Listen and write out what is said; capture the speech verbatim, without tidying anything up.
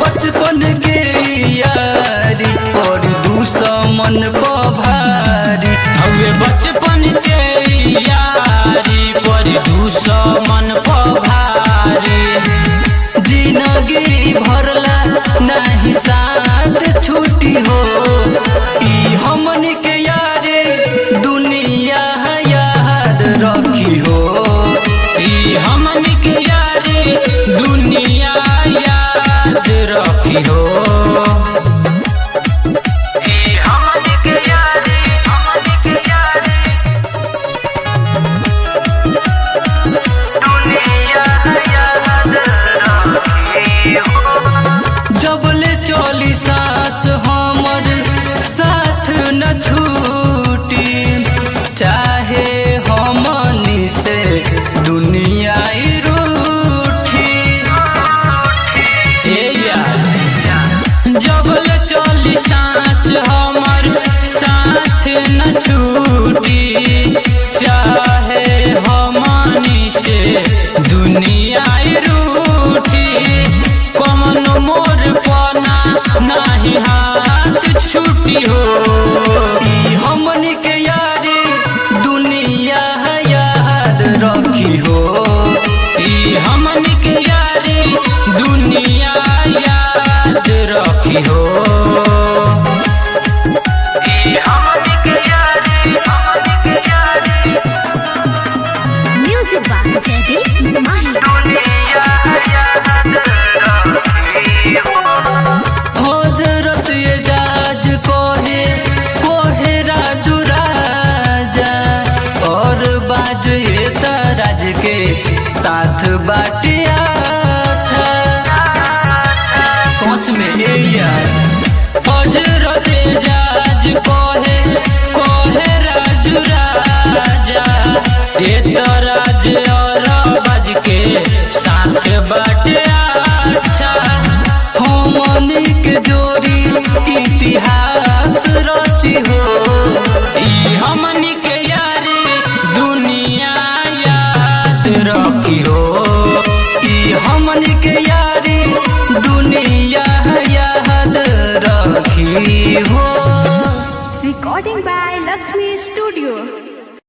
बचपन के यारी और दुश्मन पभारी हवे बचपन के यारी पर दुश्मन पभारी जिंदगी भरला नहीं साथ छुट्टी हो ई हमनी के यारे दुनिया याद रखी हो ई हमनी के यारी दुनिया याद रखी हो ई हमनी के यारी हमनी के यारी दुनिया याद रखी हो जबले चली सांस हमर साथ न छूटी चाहे हमनी से दुनिया रूठी ए यार जबल चली सांस हमर साथ न छूटी चाहे हमनी से दुनिया रूठी कमन मोर पना नहीं हाथ छूटी हो ई हमनी के यारी दुनिया याद रखी हो ई हमनी के यारी दुनिया याद रखी हो ई हमनी के यारी हमनी के यारी Music by Teddy Mahi. दुनिया याद रखी हो हजरत एजाज कोहे कोहे राजू राजा और बाज ये तराज के साथ बाटिया सोच में ए यार हजरत एजाज कोहे कोहे राजू राजा ए तोरा